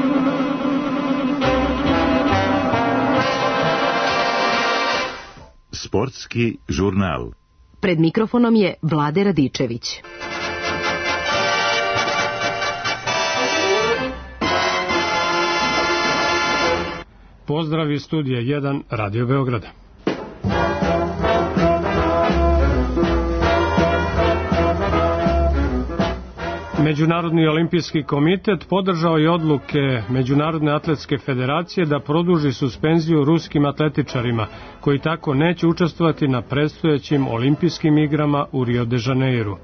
Sportski žurnal. Pred mikrofonom je Vlade Radičević. Pozdrav iz studija 1 Radio Beograda. Međunarodni olimpijski komitet podržao je odluke Međunarodne atletske federacije da produži suspenziju ruskim atletičarima, koji tako neće učestvovati na predstojećim olimpijskim igrama u Rio de Janeiru.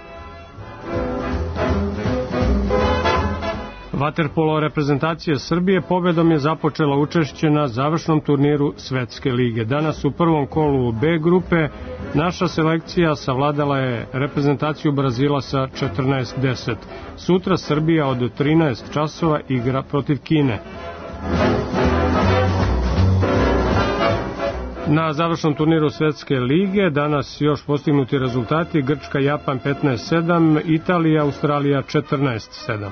Vaterpolo reprezentacija Srbije pobedom je započela učešće na završnom turniru Svetske lige. Danas u prvom kolu B grupe naša selekcija savladala je reprezentaciju Brazila sa 14:10. Sutra Srbija od 13 časova igra protiv Kine. Na završnom turniru Svetske lige danas još postignuti rezultati: Grčka, Japan 15:7, Italija, Australija 14:7.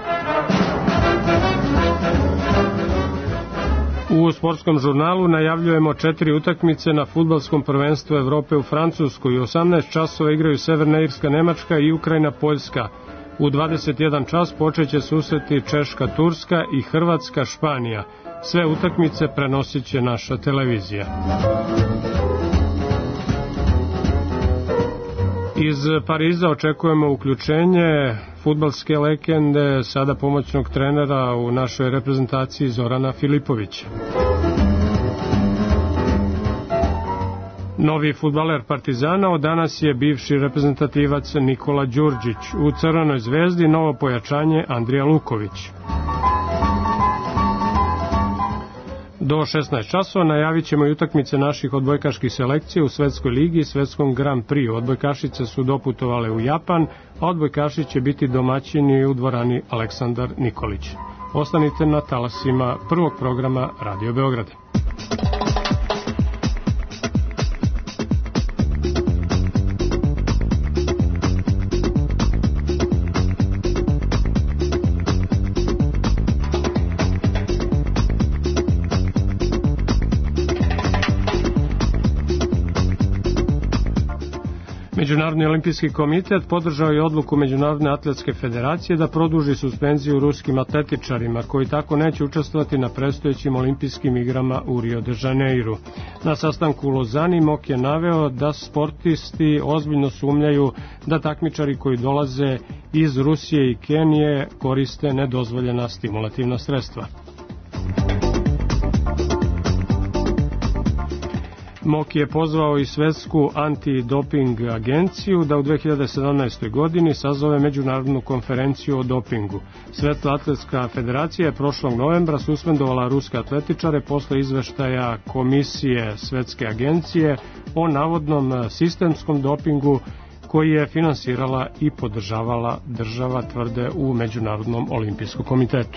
U sportskom žurnalu najavljujemo 4 utakmice na fudbalskom prvenstvu Evrope u Francuskoj. U 18 časova igraju Severna Irska, Nemačka i Ukrajina, Poljska. U 21 čas počeće susreti Češka, Turska i Hrvatska, Španija. Sve utakmice prenosit će naša televizija. Iz Pariza očekujemo uključenje fudbalske legende, sada pomoćnog trenera u našoj reprezentaciji Zorana Filipovića. Novi fudbaler Partizana od danas je bivši reprezentativac Nikola Đurđić. U Crvenoj zvezdi novo pojačanje Andrija Luković. Do 16 časova najavit ćemo i utakmice naših odbojkaških selekcija u Svetskoj ligi i Svetskom Grand Prix. Odbojkašice su doputovale u Japan, a odbojkaši će biti domaćini u dvorani Aleksandar Nikolić. Ostanite na talasima prvog programa Radio Beograda. Međunarodni olimpijski komitet podržao je odluku Međunarodne atletske federacije da produži suspenziju ruskim atletičarima, koji tako neće učestvovati na predstojećim olimpijskim igrama u Rio de Janeiru. Na sastanku u Lozani Mok je naveo da sportisti ozbiljno sumnjaju da takmičari koji dolaze iz Rusije i Kenije koriste nedozvoljena stimulativna sredstva. Mok je pozvao i Svetsku antidoping agenciju da u 2017. godini sazove međunarodnu konferenciju o dopingu. Svetska atletska federacija je prošlog novembra suspendovala ruske atletičare posle izveštaja Komisije Svetske agencije o navodnom sistemskom dopingu koji je finansirala i podržavala država, tvrde u Međunarodnom olimpijskom komitetu.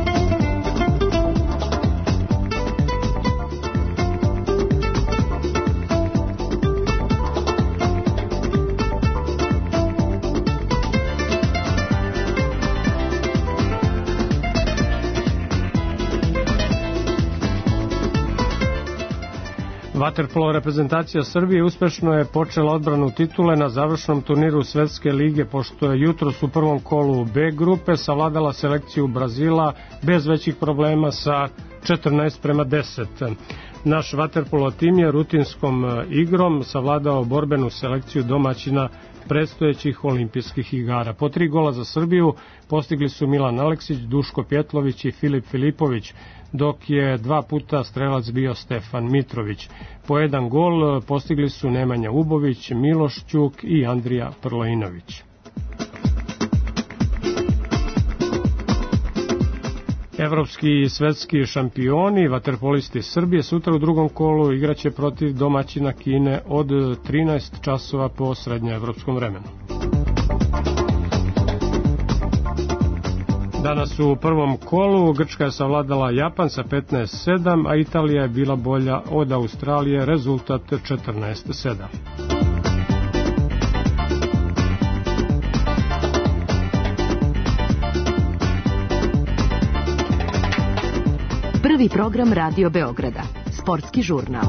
Vaterpolo reprezentacija Srbije uspešno je počela odbranu titule na završnom turniru Svetske lige, pošto je jutros u prvom kolu B grupe savladala selekciju Brazila bez većih problema sa 14:10. Naš vaterpolo tim je rutinskom igrom savladao borbenu selekciju domaćina predstojećih olimpijskih igara. Po 3 gola za Srbiju postigli su Milan Aleksić, Duško Pjetlović i Filip Filipović, dok je 2 puta strelac bio Stefan Mitrović. Po 1 gol postigli su Nemanja Ubović, Miloš Ćuk i Andrija Prlojinović. Evropski i svetski šampioni, vaterpolisti Srbije, sutra u drugom kolu igraće protiv domaćina Kine od 13 časova po srednjoevropskom vremenu. Danas u prvom kolu Grčka je savladala Japan sa 15:7, a Italija je bila bolja od Australije, rezultat 14:7. Prvi program Radio Beograda. Sportski žurnal.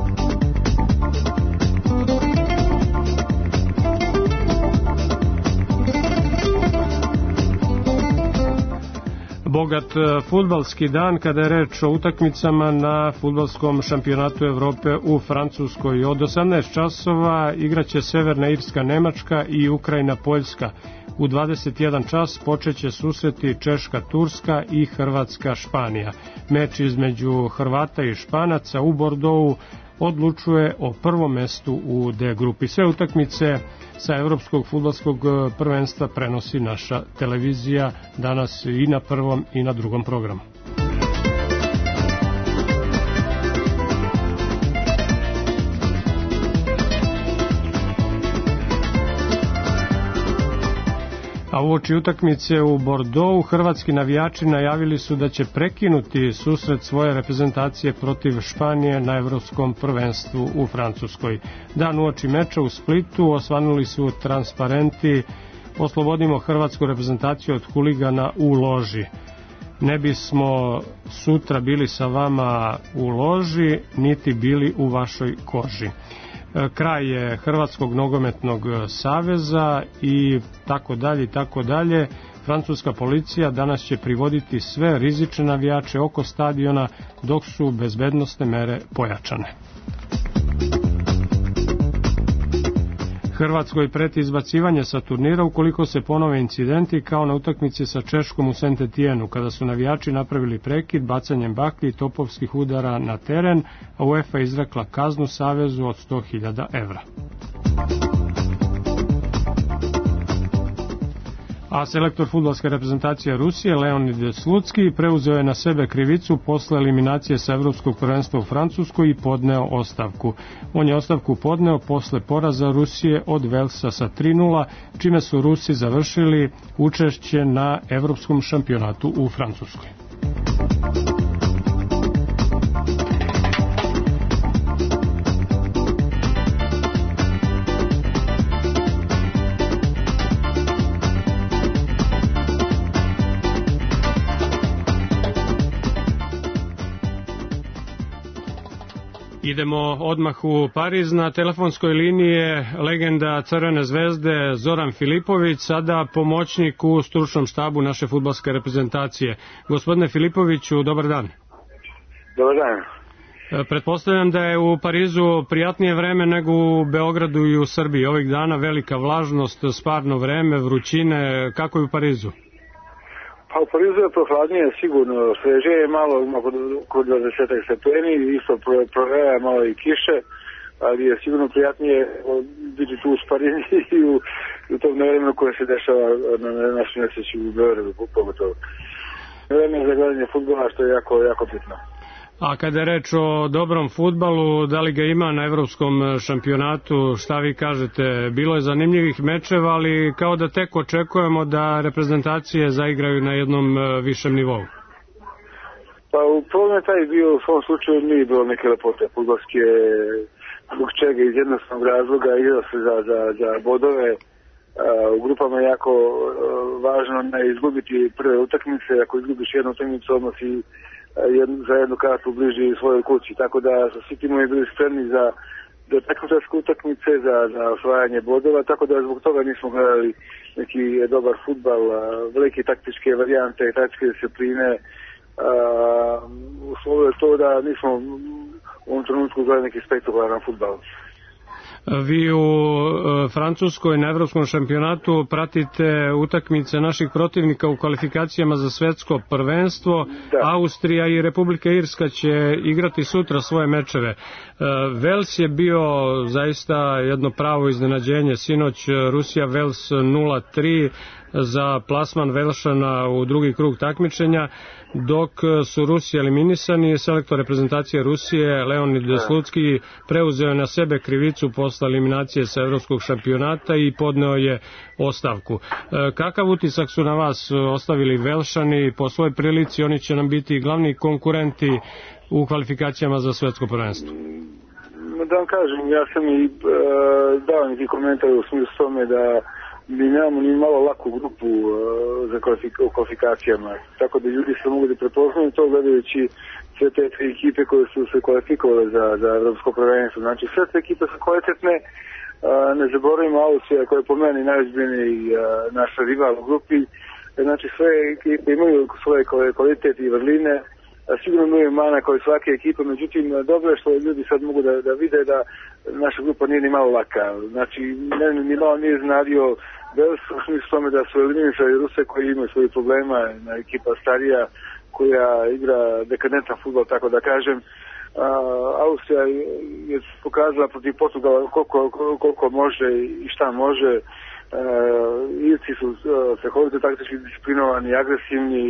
Bogat fudbalski dan kada je reč o utakmicama na fudbalskom šampionatu Evrope u Francuskoj. Od 18 časova igraće Severna Irska Nemačka i Ukrajina Poljska. U 21 čas počeće susreti Češka Turska i Hrvatska Španija. Meč između Hrvata i Španaca u Bordeauxu odlučuje o prvom mestu u D grupi. Sve utakmice sa Evropskog fudbalskog prvenstva prenosi naša televizija danas i na prvom i na drugom programu. A uoči utakmice u Bordeauxu hrvatski navijači najavili su da će prekinuti susret svoje reprezentacije protiv Španije na Evropskom prvenstvu u Francuskoj. Dan uoči meča u Splitu osvanuli su transparenti "Oslobodimo hrvatsku reprezentaciju od huligana u loži". Ne bismo sutra bili sa vama u loži, niti bili u vašoj koži. Kraj je Hrvatskog nogometnog saveza i tako dalje i tako dalje. Francuska policija danas će privoditi sve rizične navijače oko stadiona dok su bezbednosne mere pojačane. Hrvatskoj preti izbacivanje sa turnira ukoliko se ponove incidenti kao na utakmici sa Češkom u Saint-Étienne, kada su navijači napravili prekid bacanjem baklji i topovskih udara na teren, a UEFA izrekla kaznu savezu od 100.000 evra. A selektor fudbalske reprezentacije Rusije Leonid Slutski preuzeo je na sebe krivicu posle eliminacije sa Evropskog prvenstva u Francuskoj i podneo ostavku. On je ostavku podneo posle poraza Rusije od Velsa sa 3:0, čime su Rusi završili učešće na Evropskom šampionatu u Francuskoj. Idemo odmah u Pariz. Na telefonskoj liniji je legenda Crvene zvezde Zoran Filipović, sada pomoćnik u stručnom štabu naše fudbalske reprezentacije. Gospodine Filipoviću, dobar dan. Dobar dan. Pretpostavljam da je u Parizu prijatnije vreme nego u Beogradu i u Srbiji. Ovih dana velika vlažnost, sparno vreme, vrućine. Kako je u Parizu? Pa u Parizu je prohladnije, sigurno. Sveže je malo, kod 20 stepeni, isto proveja malo i kiše, ali je sigurno prijatnije biti tu u Parizu i u tom nevremenu koje se dešava na našem mjesecu u Beogradu, pogotovo. Vreme za gledanje fudbala, što je jako bitno. A kada je reč o dobrom fudbalu, da li ga ima na Evropskom šampionatu, šta vi kažete? Bilo je zanimljivih mečeva, ali kao da tek očekujemo da reprezentacije zaigraju na jednom višem nivou. Pa u problem je taj bio, u svom slučaju nije bilo neke lepote fudbalske, zbog čega iz jednostavnog razloga igrao se za bodove. U grupama je jako važno ne izgubiti prve utakmice, ako izgubiš jednu utakmicu odmah si za jednu kartu bliži svojoj kući, tako da su svi timovi bili spremni za takmičarske utakmice, za osvajanje bodova, tako da zbog toga nismo gledali neki dobar fudbal, velike taktičke varijante i taktičke discipline. Uslovilo je to da nismo u ovom trenutku gledali neki spektakularan fudbal. Vi u Francuskoj na Evropskom šampionatu pratite utakmice naših protivnika u kvalifikacijama za svetsko prvenstvo. Da. Austrija i Republika Irska će igrati sutra svoje mečeve. Vels je bio zaista jedno pravo iznenađenje. Sinoć Rusija-Vels 0:3 za plasman Velšana u drugi krug takmičenja, dok su Rusi eliminisani. Selektor reprezentacije Rusije Leonid Slutski preuzeo na sebe krivicu posle eliminacije sa Evropskog šampionata i podneo je ostavku. Kakav utisak su na vas ostavili Velšani? Po svojoj prilici oni će nam biti glavni konkurenti u kvalifikacijama za svetsko prvenstvo. Da vam kažem, ja sam i dao neki komentar u smislu tome da mi nemamo ni malo laku grupu za kvalifikacijama, tako da ljudi se mogu da prepoznaju to gledajući sve te tri ekipe koje su se kvalifikovale za evropsko prvenstvo. Znači sve te ekipe su kvalitetne, ne zaboravimo Austrija koja je po meni najozbiljniji naša rival u grupi. Znači sve ekipe imaju svoje kvalitete i vrline, sigurno imaju mana kao i svake ekipe, međutim dobro je što ljudi sad mogu da vide da naša grupa nije ni malo laka. Znači meni ni malo nije znadio u smislu tome da su eliminisali Ruse koji imaju svojih problema, na ekipa starija koja igra dekadentan fudbal, tako da kažem. Austrija je pokazala protiv Portugala koliko može i šta može. Irci su strahovito taktički disciplinovani, agresivni,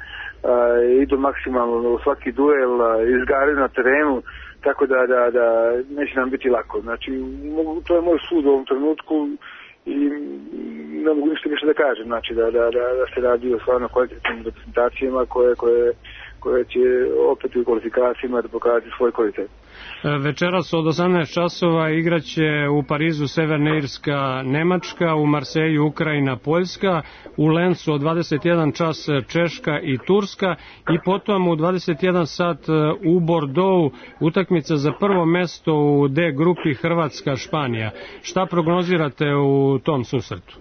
idu maksimalno u svaki duel, izgaraju na terenu, tako da neće nam biti lako. Znači, to je moj sud u ovom trenutku i ne mogu ništa više da kažem. Znači, da se radi o stvarno kvalitetnim reprezentacijama koje će opet u kvalifikacijama da pokazati svoj kvalitet. Večeras od 18 časova igraće u Parizu Severna Irska, Nemačka, u Marseju Ukrajina, Poljska, u Lensu od 21 čas Češka i Turska i potom u 21 sat u Bordeaux utakmica za prvo mesto u D grupi Hrvatska, Španija. Šta prognozirate u tom susretu?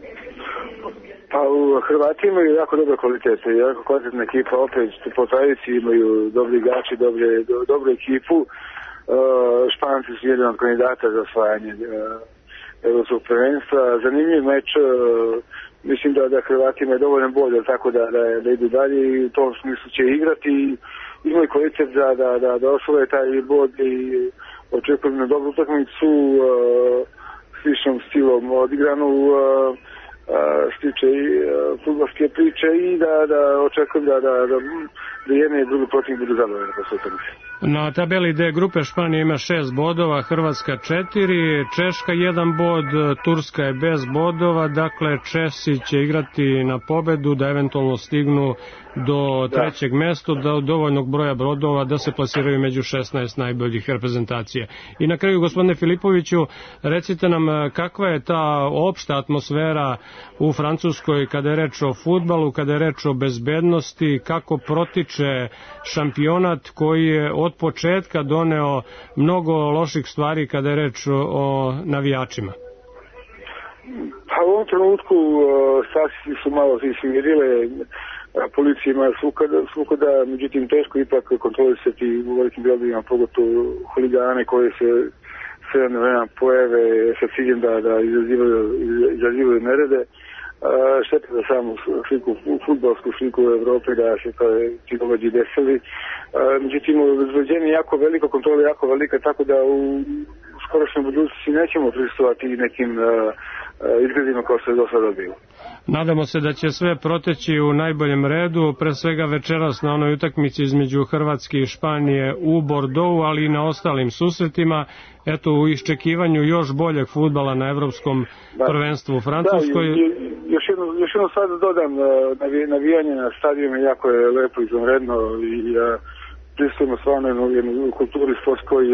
Pa Hrvati imaju jako dobre kvalitete, jako kvalitetna ekipa, opet po tradiciji imaju dobri igrači, dobru ekipu. Španci su jedan od kandidata za osvajanje evropskog prvenstva. Zanimljiv meč, mislim da Hrvati imaju dovoljno bolje, tako da idu dalje i u tom smislu će igrati. Imaju kvalitet da osvoje taj bod i očekujem na dobru utakmicu, sličnom stilom odigranu, stiče i fudbalske priče i da očekujem da jedne i drugi protiv budu zadovoljeni posle toga. Na tabeli D grupe Španija ima 6 bodova, Hrvatska 4, Češka 1 bod, Turska je bez bodova, dakle Česi će igrati na pobedu da eventualno stignu do trećeg mesta, do dovoljnog broja brodova da se plasiraju među 16 najboljih reprezentacija. I na kraju, gospodine Filipoviću, recite nam kakva je ta opšta atmosfera u Francuskoj kada je reč o fudbalu, kada je reč o bezbednosti, kako protiče šampionat koji je od početka doneo mnogo loših stvari kada je reč o navijačima? Pa u ovom trenutku stasi su malo smirile, policija ima svukuda, međutim teško ipak kontrolisati u velikim gradovima, pogotovo huligane koje se sve na vremena pojave sa ciljem da izazivaju nerede. Šteta za samu sliku, fudbalsku sliku u Evropi, da se ti događaji desili. Međutim, obezbeđenje je jako veliko, kontrola je jako velika, tako da u skorošnjoj budućnosti nećemo prisustvovati nekim izgledima kao što je do sada bilo. Nadamo se da će sve proteći u najboljem redu, pre svega večeras na onoj utakmici između Hrvatske i Španije u Bordeauxu, ali i na ostalim susretima. Eto, u iščekivanju još boljeg fudbala na evropskom prvenstvu u Francuskoj. Još jedno sad dodam, navijanje na stadionu jako je lepo i izvanredno i pristojimo stvarno u kulturi sportskoj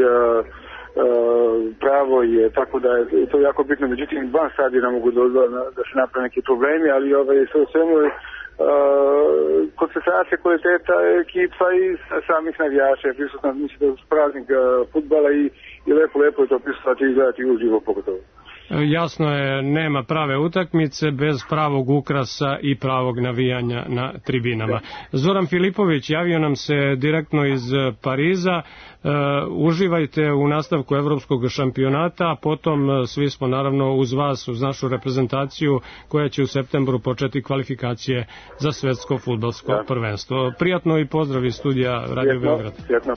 pravo je, tako da je to jako bitno. Međutim, van stadiona mogu da se naprave neki problemi, ali sve u svemu je koncentracija kvaliteta ekipa i samih navijača je prisutna, mislim da je praznik fudbala i lepo je to prisutati i gledati uživo pogotovo. Jasno je, nema prave utakmice bez pravog ukrasa i pravog navijanja na tribinama. Zoran Filipović javio nam se direktno iz Pariza. Uživajte u nastavku evropskog šampionata, a potom svi smo naravno uz vas, uz našu reprezentaciju koja će u septembru početi kvalifikacije za svetsko fudbalsko prvenstvo. Prijatno i pozdrav iz studija Radio Beograd. Prijatno.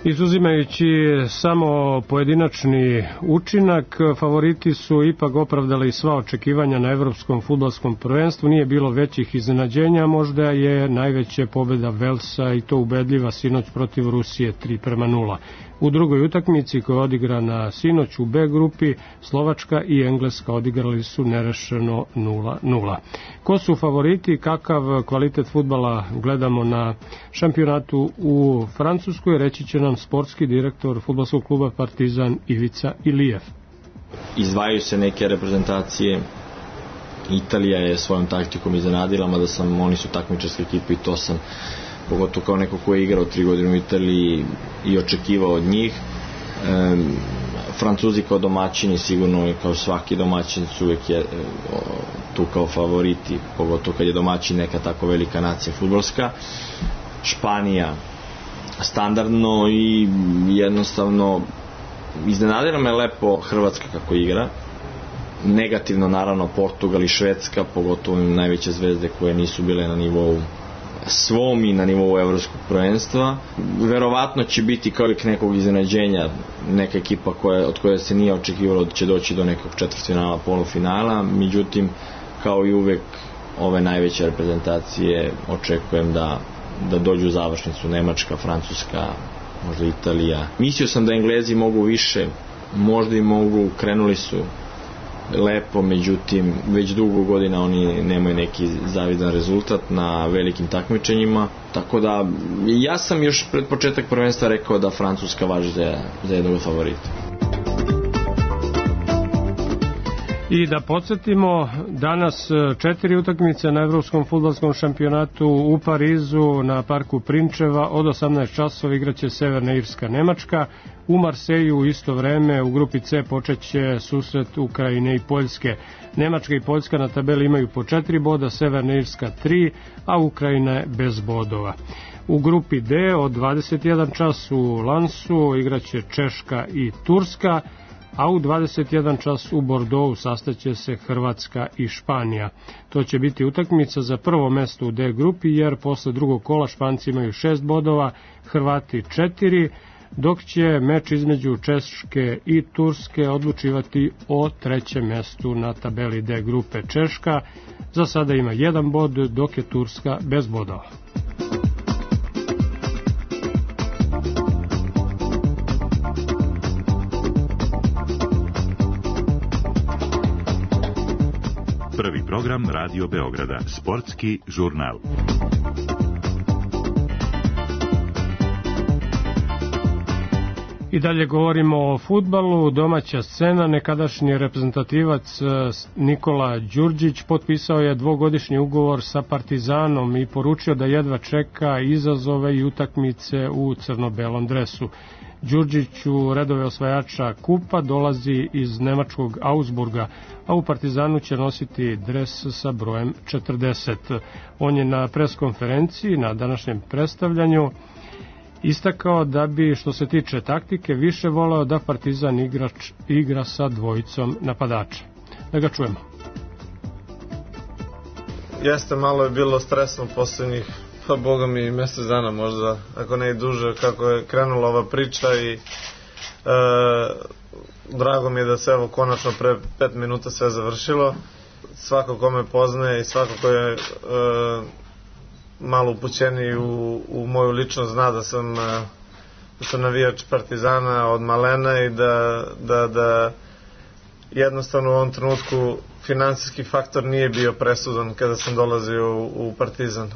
Izuzimajući samo pojedinačni učinak, favoriti su ipak opravdali sva očekivanja na evropskom fudbalskom prvenstvu. Nije bilo većih iznenađenja, možda je najveća pobeda Velsa i to ubedljiva sinoć protiv Rusije 3:0. U drugoj utakmici koja je odigrana sinoć u B grupi, Slovačka i Engleska odigrali su nerešeno 0:0. Ko su favoriti, kakav kvalitet fudbala gledamo na šampionatu u Francuskoj, reći će nam sportski direktor fudbalskog kluba Partizan Ivica Ilijev. Izdvajaju se neke reprezentacije. Italija je svojom taktikom iznenadila, mada oni su takmičarska ekipa i to sam, pogotovo kao neko ko je igrao 3 godine u Italiji, i očekivao od njih. Francuzi kao domaćini, sigurno kao svaki domaćin, su uvek tu kao favoriti, pogotovo kad je domaćin neka tako velika nacija fudbalska. Španija standardno, i jednostavno iznenadila me lepo Hrvatska kako igra. Negativno naravno Portugal i Švedska, pogotovo najveće zvezde koje nisu bile na nivou svom i na nivou evropskog prvenstva. Verovatno će biti kolik nekog iznenađenja, neka ekipa od koje se nije očekivalo da će doći do nekog četvrtfinala, polufinala, međutim kao i uvek ove najveće reprezentacije očekujem da dođu u završnicu. Nemačka, Francuska, možda Italija. Mislio sam da Englezi mogu više, možda i mogu, krenuli su lepo, međutim već dugo godina oni nemaju neki zavidan rezultat na velikim takmičenjima, tako da ja sam još pred početak prvenstva rekao da Francuska važi za jednog favorita. I da podsjetimo, danas 4 utakmice na evropskom fudbalskom šampionatu u Parizu na parku Prinčeva od 18 časova igraće Severna Irska Nemačka. U Marseju u isto vreme u grupi C počeće susret Ukrajine i Poljske. Nemačka i Poljska na tabeli imaju po 4 boda, Severna Irska 3, a Ukrajina je bez bodova. U grupi D od 21 čas u Lansu igraće Češka i Turska, a u 21 čas u Bordeauxu sastaće se Hrvatska i Španija. To će biti utakmica za prvo mesto u D grupi, jer posle drugog kola Španci imaju 6 bodova, Hrvati 4, dok će meč između Češke i Turske odlučivati o trećem mestu na tabeli D grupe. Češka za sada ima 1 bod, dok je Turska bez bodova. Prvi program Radio Beograda, sportski žurnal. I dalje govorimo o fudbalu. Domaća scena, nekadašnji reprezentativac Nikola Đurđić potpisao je 2-godišnji ugovor sa Partizanom i poručio da jedva čeka izazove i utakmice u crno-belom dresu. Đurđić u redove osvajača kupa dolazi iz nemačkog Augsburga, a u Partizanu će nositi dres sa brojem 40. On je na preskonferenciji na današnjem predstavljanju istakao da bi, što se tiče taktike, više voleo da Partizan igra sa dvojicom napadača. Da ga čujemo. Jeste, malo je bilo stresno posljednjih, pa boga mi, mjesec dana možda, ako ne i duže, kako je krenula ova priča, i drago mi je da se evo konačno pre 5 minuta sve završilo. Svako ko me poznaje i svako ko je malo upućeniji u moju ličnost zna da sam navijač Partizana od malena i da jednostavno u ovom trenutku finansijski faktor nije bio presudan kada sam dolazio u Partizan.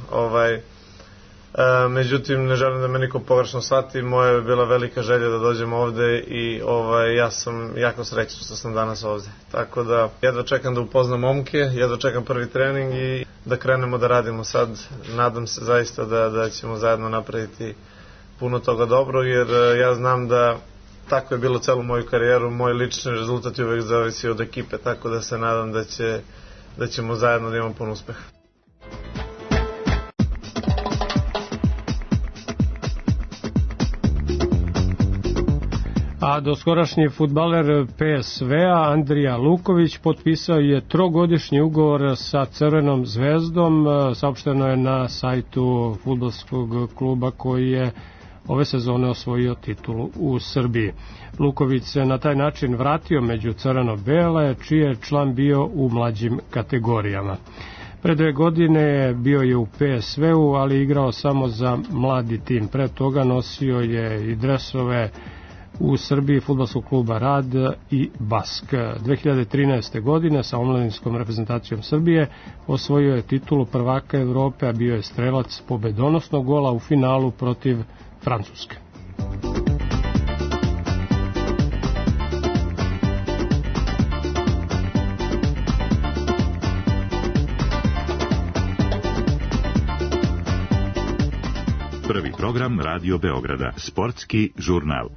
Međutim, ne želim da me niko pogrešno shvati, moja je bila velika želja da dođem ovde i ja sam jako srećan što sam danas ovde. Tako da jedva čekam da upoznam momke, jedva čekam prvi trening i da krenemo da radimo sad. Nadam se zaista da ćemo zajedno napraviti puno toga dobro, jer ja znam da tako je bilo celu moju karijeru, moj lični rezultat je uvek zavisi od ekipe, tako da se nadam da ćemo zajedno da imamo pun uspeh. A doskorašnji fudbaler PSV-a Andrija Luković potpisao je 3-godišnji ugovor sa Crvenom zvezdom. Saopšteno je na sajtu fudbalskog kluba koji je ove sezone osvojio titulu u Srbiji. Luković se na taj način vratio među crveno-bele, čiji je član bio u mlađim kategorijama. Pre 2 godine bio je u PSV-u, ali igrao samo za mladi tim. Pre toga nosio je i dresove u Srbiji fudbalskog kluba Rad i Bask. 2013. godine sa omladinskom reprezentacijom Srbije osvojio je titulu prvaka Evrope, a bio je strelac pobedonosnog gola u finalu protiv Francuske. Prvi program Radio Beograda, sportski žurnal.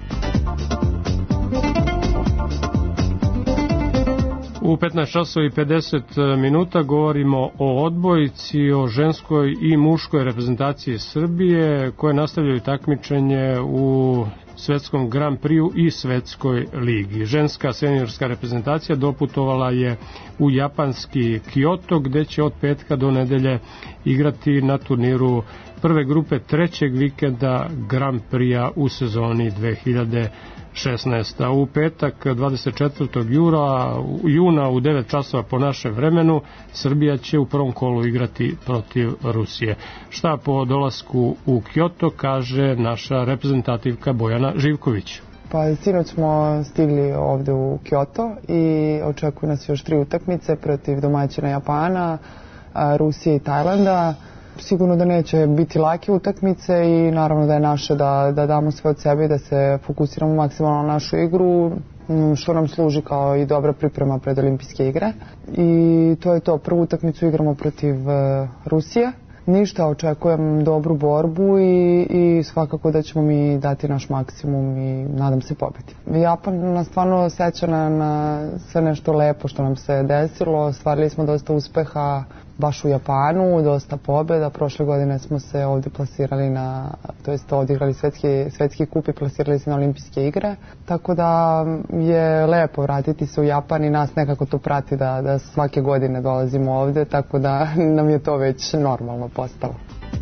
U 15:50 govorimo o odbojici, o ženskoj i muškoj reprezentaciji Srbije koje nastavljaju takmičenje u svetskom Grand Prixu i svetskoj ligi. Ženska seniorska reprezentacija doputovala je u japanski Kyoto, gde će od petka do nedelje igrati na turniru prve grupe trećeg vikenda Grand Prix-a u sezoni 2016. U petak 24. juna u 9 časova po našem vremenu Srbija će u prvom kolu igrati protiv Rusije. Šta po dolasku u Kyoto kaže naša reprezentativka Bojana Živković. Pa sinoć smo stigli ovde u Kyoto i očekuju nas još 3 utakmice protiv domaćina Japana, Rusije i Tajlanda. Sigurno da neće biti lake utakmice i naravno da je naše da damo sve od sebe i da se fokusiramo maksimalno na našu igru, što nam služi kao i dobra priprema pred olimpijske igre. I to je to. Prvu utakmicu igramo protiv Rusije. Ništa, očekujem dobru borbu i svakako da ćemo mi dati naš maksimum i nadam se pobedi. Japan nas stvarno seća na sve nešto lepo što nam se desilo. Stvarili smo dosta uspeha baš u Japanu, dosta pobjeda. Prošle godine smo se ovdje plasirali odigrali svetski kup i plasirali se na olimpijske igre. Tako da je lepo vratiti se u Japan i nas nekako to prati da svake godine dolazimo ovdje, tako da nam je to već normalno postalo.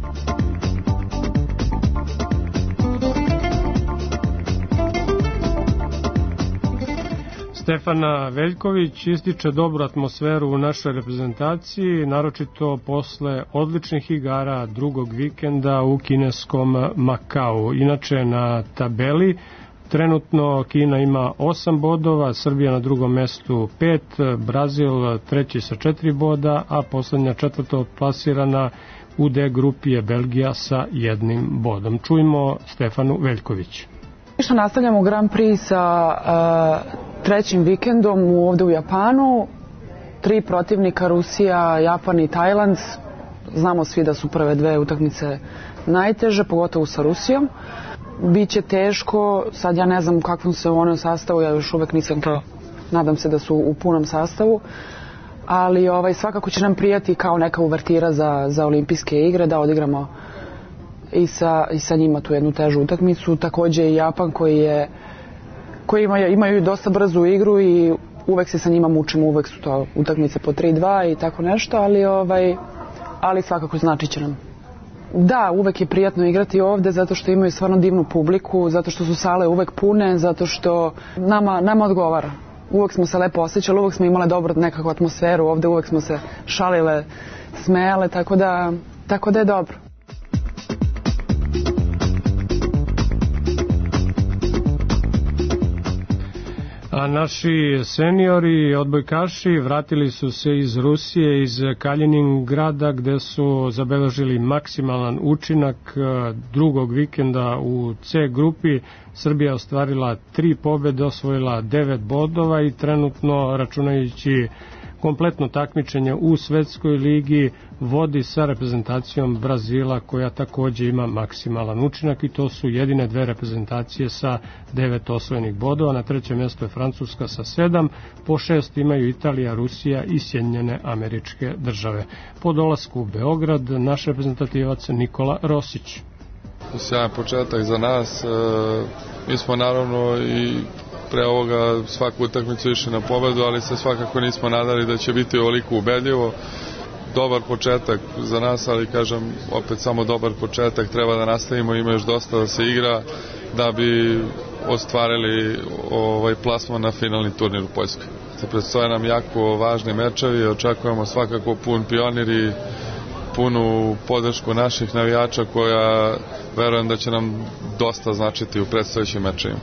Stefana Veljković ističe dobru atmosferu u našoj reprezentaciji, naročito posle odličnih igara drugog vikenda u kineskom Makau. Inače na tabeli trenutno Kina ima 8 bodova, Srbija na drugom mestu 5, Brazil treći sa 4 boda, a poslednja četvrto plasirana u D grupi je Belgija sa 1 bodom. Čujmo Stefanu Veljković. Što nastavljamo Grand Prix sa trećim vikendom ovde u Japanu. 3 protivnika, Rusija, Japan i Tajland. Znamo svi da su prve 2 utakmice najteže, pogotovo sa Rusijom. Biće teško, sad ja ne znam u kakvom se u sastavu, ja još uvek nisam to, nadam se da su u punom sastavu, ali svakako će nam prijati kao neka uvertira za olimpijske igre, da odigramo i sa njima tu jednu težu utakmicu. Takođe i Japan koji imaju dosta brzu igru i uvek se sa njima mučimo, uvek su to utakmice po 3-2 i tako nešto, ali svakako značit će nam. Da, uvek je prijatno igrati ovde zato što imaju stvarno divnu publiku, zato što su sale uvek pune, zato što nama odgovara. Uvek smo se lepo osjećali, uvek smo imale dobru nekakvu atmosferu ovde, uvek smo se šalile, smejale, tako da je dobro. A naši seniori odbojkaši vratili su se iz Rusije, iz Kaliningrada, gde su zabeležili maksimalan učinak drugog vikenda u C grupi. Srbija ostvarila 3 pobjede, osvojila 9 bodova i trenutno, računajući kompletno takmičenje u svetskoj ligi, vodi sa reprezentacijom Brazila, koja takođe ima maksimalan učinak, i to su jedine 2 reprezentacije sa 9 osvojenih bodova. Na trećem mjestu je Francuska sa 7, po 6 imaju Italija, Rusija i Sjedinjene Američke Države. Po dolasku u Beograd naš reprezentativac Nikola Rosić. Sjajan početak za nas, mi smo naravno i pre ovoga svaku utakmicu išli na pobedu, ali se svakako nismo nadali da će biti ovoliko ubedljivo. dobar početak za nas, ali kažem opet samo dobar početak, treba da nastavimo, ima još dosta da se igra da bi ostvarili plasman na finalni turnir u Poljskoj. Predstoje nam jako važni mečevi, očekujemo svakako pun Pionir i punu podršku naših navijača koja verujem da će nam dosta značiti u predstojećim mečevima.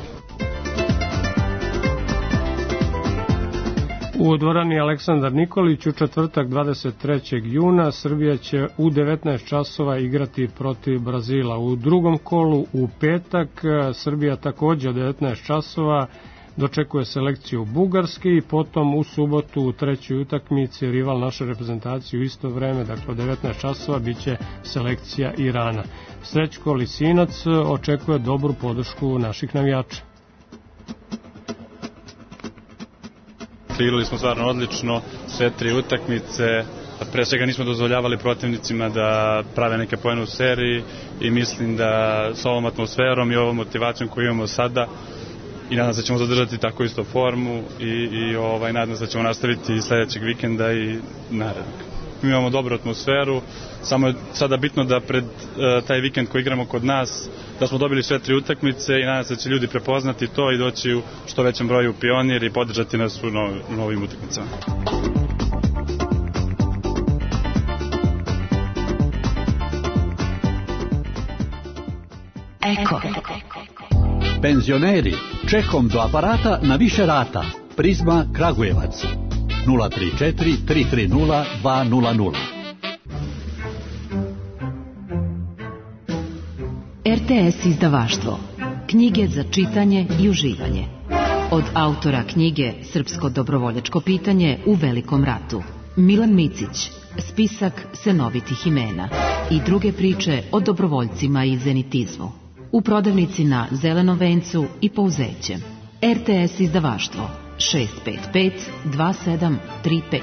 U dvorani Aleksandar Nikolić u četvrtak 23. juna Srbija će u 19 časova igrati protiv Brazila. U drugom kolu u petak Srbija takođe u 19 časova dočekuje selekciju Bugarske i potom u subotu u trećoj utakmici rival naše reprezentacije u isto vreme, dakle u 19 časova biće selekcija Irana. Srećko Lisinac očekuje dobru podršku naših navijača. Igrali smo stvarno odlično, sve tri utakmice, pre svega nismo dozvoljavali protivnicima da prave neke poene u seriji i mislim da s ovom atmosferom i ovom motivacijom koju imamo sada i nadam se da ćemo zadržati tako isto formu i nadam se da ćemo nastaviti sledećeg vikenda i narednog. Mi imamo dobru atmosferu, samo je sada bitno da pred taj vikend koji igramo kod nas, da smo dobili sve tri utakmice i nadam se da će ljudi prepoznati to i doći u što većem broju Pionir i podržati nas u novim utakmicama. Eko. Penzioneri, čekom do aparata na više rata. Prizma Kragujevac 034 330 200. RTS izdavaštvo. Knjige za čitanje i uživanje. Od autora knjige Srpsko dobrovoljačko pitanje u Velikom ratu. Milan Micić, spisak senovitih imena i druge priče o dobrovoljcima i zenitizmu. U prodavnici na Zelenom vencu i Pouzeće. RTS izdavaštvo 655 2735.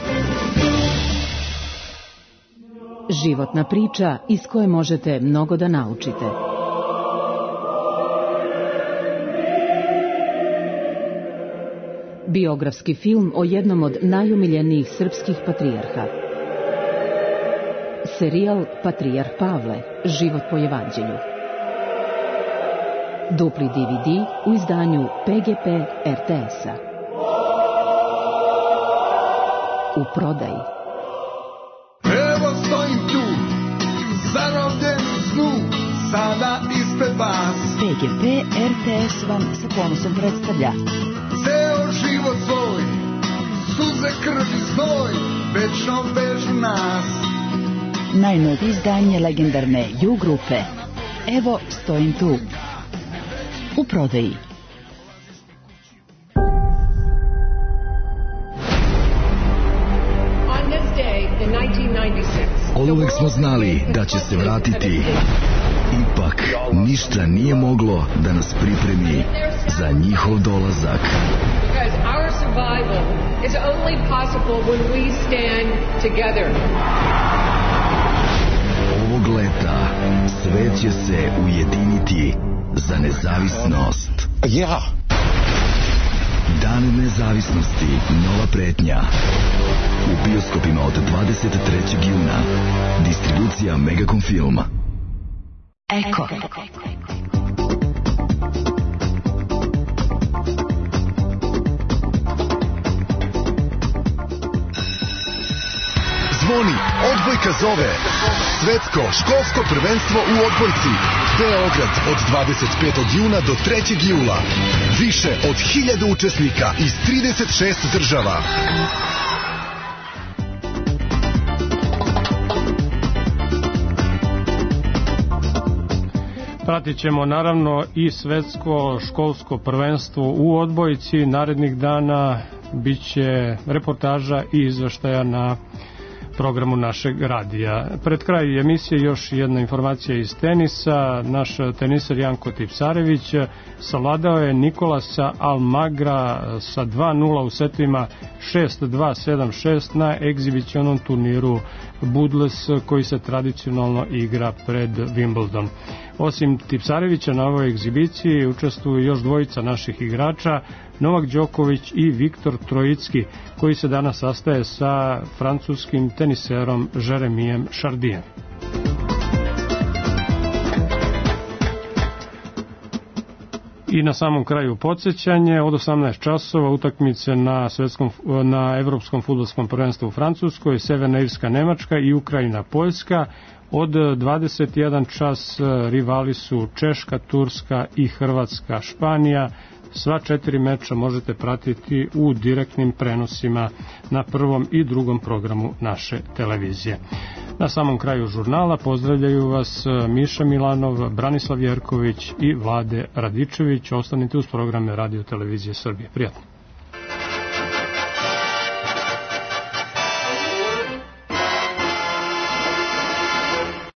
Životna priča iz koje možete mnogo da naučite. Biografski film o jednom od najomiljenijih srpskih patrijarha. Serijal Patrijarh Pavle, život po evanđelju. Dupli DVD u izdanju PGP RTS-a. U prodaji. Evo stojim tu, zarobljen u snu, sada ispred vas. PGP RTS vam sa ponosom predstavlja Ceo život svoj, suze, krv i znoj, večno vežu nas. najnovije izdanje legendarne U grupe. Evo stojim tu. U prodaji. Oduvek smo znali da će se vratiti. Ipak ništa nije moglo da nas pripremi za njihov dolazak. Ovog leta svet će se ujediniti za nezavisnost. Ja! Dan nezavisnosti, nova pretnja. U bioskopima od 23. juna. Distribucija Megacom Film. Eko. Zvoni, odbojka zove. Svetsko školsko prvenstvo u odbojci. Beograd od 25. juna do 3. jula. Više od 1000 učesnika iz 36 država. Pratit ćemo naravno i svetsko školsko prvenstvo u odbojci. Narednih dana biće reportaža i izveštaja na programu našeg radija. Pred kraj emisije još jedna informacija iz tenisa. Naš teniser Janko Tipsarević savladao je Nikolasa Almagra sa 2-0 u setovima 6-2, 7-6 na egzibicionom turniru Budles koji se tradicionalno igra pred Wimbledon. Osim Tipsarevića na ovoj egzibiciji učestvuju još dvojica naših igrača, Novak Đoković i Viktor Trojicki, koji se danas sastaje sa francuskim teniserom Jeremijem Chardijem. I na samom kraju podsjećanje, od 18 časova utakmice na Evropskom fudbalskom prvenstvu u Francuskoj, Severna Irska, Nemačka i Ukrajina, Poljska. Od 21 čas rivali su Češka, Turska i Hrvatska, Španija. Sva 4 meča možete pratiti u direktnim prenosima na prvom i drugom programu naše televizije. Na samom kraju žurnala pozdravljaju vas Miša Milanov, Branislav Jerković i Vlade Radičević. Ostanite uz programe Radio Televizije Srbije. Prijatno.